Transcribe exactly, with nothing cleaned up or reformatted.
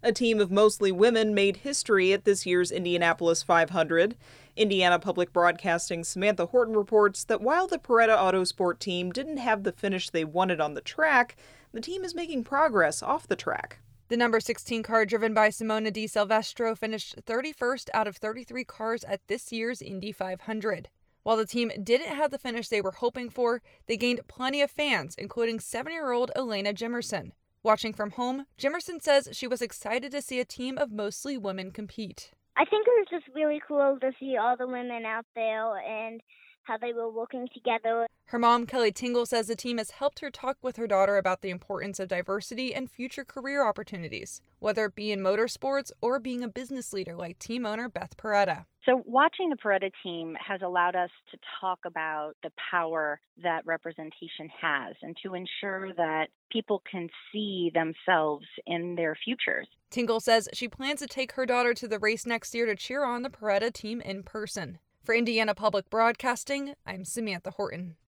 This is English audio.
A team of mostly women made history at this year's Indianapolis five hundred. Indiana Public Broadcasting's Samantha Horton reports that while the Paretta Autosport team didn't have the finish they wanted on the track, the team is making progress off the track. The number sixteen car driven by Simona Di Silvestro finished thirty-first out of thirty-three cars at this year's Indy five hundred. While the team didn't have the finish they were hoping for, they gained plenty of fans, including seven-year-old Elena Jimerson. Watching from home, Jimerson says she was excited to see a team of mostly women compete. I think it was just really cool to see all the women out there and how they were working together. Her mom, Kelly Tingle, says the team has helped her talk with her daughter about the importance of diversity and future career opportunities, whether it be in motorsports or being a business leader like team owner Beth Paretta. So watching the Paretta team has allowed us to talk about the power that representation has and to ensure that people can see themselves in their futures. Tingle says she plans to take her daughter to the race next year to cheer on the Paretta team in person. For Indiana Public Broadcasting, I'm Samantha Horton.